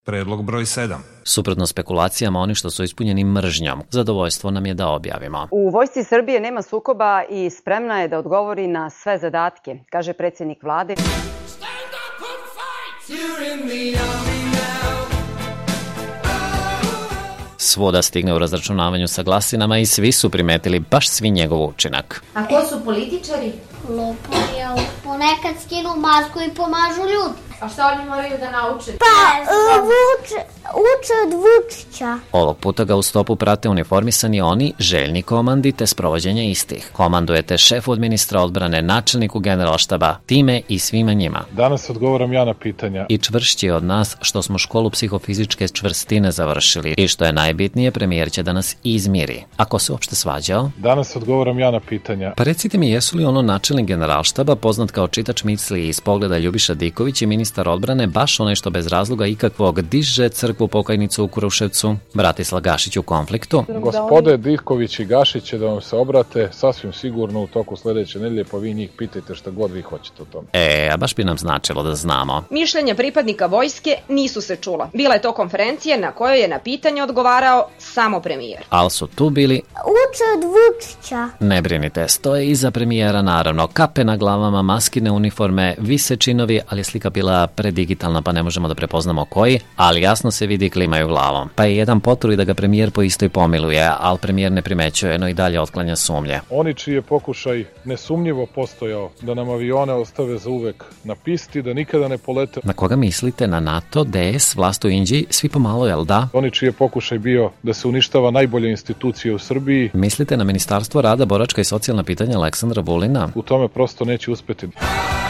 Predlog broj 7. Suprotno spekulacijama, oni što su ispunjeni mržnjom, zadovoljstvo nam je da objavimo. U Vojsci Srbije nema sukoba i spremna je da odgovori na sve zadatke, kaže predsjednik vlade. Stand up and fight! You're in the army now. Svuda stigne u razračunavanju sa glasinama i svi su primetili baš svi njegov učinak. A ko su političari? Lopovi, ali ponekad skinu masku i pomažu ljudi. A šta oni moraju da nauče? Uče od Vučića. Ovog puta ga u stopu prate uniformisani oni, željni komandi te sprovođenja istih. Komandujete šefu od ministra odbrane, načelniku generalštaba, time i svima njima. Danas odgovaram ja na pitanja. I čvršći od nas što smo školu psihofizičke čvrstine završili. I što je najbitnije, premijer će da nas izmiri. Ako se uopšte svađao? Danas odgovaram ja na pitanja. Pa recite mi, jesu li ono načelnik generalštaba, poznat kao čitač misli iz pogleda Ljubiša Diković i ministar odbrane, baš onaj što bez razloga ikakvog diže crkvu pokajnicu u Kruševcu, Bratislav Gašić u konfliktu? Gospode Diković i Gašić će da vam se obrate sasvim sigurno u toku sledeće nedelje, pa vi njih pitajte šta god vi hoćete o tome. A baš bi nam značilo da znamo. Mišljenja pripadnika vojske nisu se čula. Bila je to konferencija na kojoj je na pitanje odgovarao samo premijer. Ali su tu bili... Uče od Vučića. Ne brinite, stoje iza premijera naravno. Kape na glavama, maskine, uniforme, vise činovi, ali je slika bila predigitalna pa ne možemo da prepoznamo koji, ali jasno se vidi klimaju glavom. Pa je jedan potrudi da ga premijer po istoj pomiluje, ali premijer ne primećuje, no i dalje otklanja sumnje. Oni čiji je pokušaj nesumnjivo postojao da nam avione ostave za uvek na pisti, da nikada ne polete. Na koga mislite? Na NATO, DS, vlast u Inđiji, svi pomalo, jel da? Oni čiji je pokušaj bio da se uništava najbolje institucije u Srbiji. Mislite na Ministarstvo rada, boračka i socijalna pitanja Aleksandra Vulina? U tome prosto neće uspeti.